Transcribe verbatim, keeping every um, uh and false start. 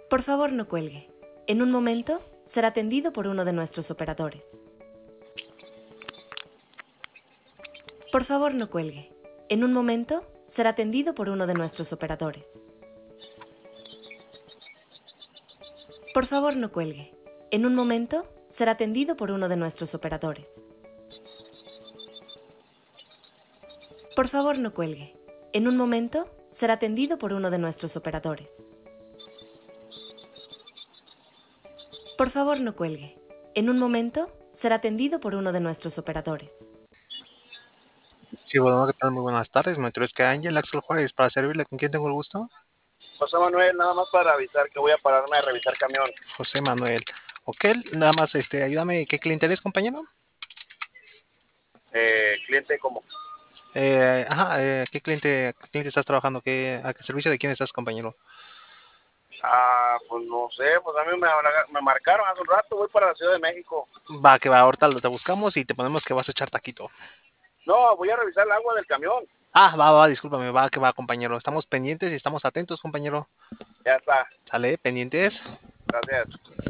Por favor, no cuelgue. En un momento, será atendido por uno de nuestros operadores. Por favor, no cuelgue. En un momento, será atendido por uno de nuestros operadores. Por favor, no cuelgue. En un momento, será atendido por uno de nuestros operadores. Por favor, no cuelgue. En un momento, será atendido por uno de nuestros operadores. Por favor, no cuelgue. En un momento, será atendido por uno de nuestros operadores. Sí, bueno, ¿qué tal? Muy buenas tardes. Me que Ángel Axel Juárez para servirle. ¿Con quién tengo el gusto? José Manuel, nada más para avisar que voy a pararme a revisar camión. José Manuel. Ok, nada más, este, ayúdame. ¿Qué cliente eres, compañero? Eh, cliente como. Eh, ajá, eh, ¿qué cliente, cliente estás trabajando? ¿Qué, ¿A qué servicio de quién estás, compañero? Ah, pues no sé, pues a mí me, me marcaron hace un rato, voy para la Ciudad de México. Va, que va, ahorita lo te buscamos y te ponemos que vas a echar taquito. No, voy a revisar el agua del camión. Ah, va, va, discúlpame, va, que va, compañero. Estamos pendientes y estamos atentos, compañero. Ya está. Sale, pendientes. Gracias.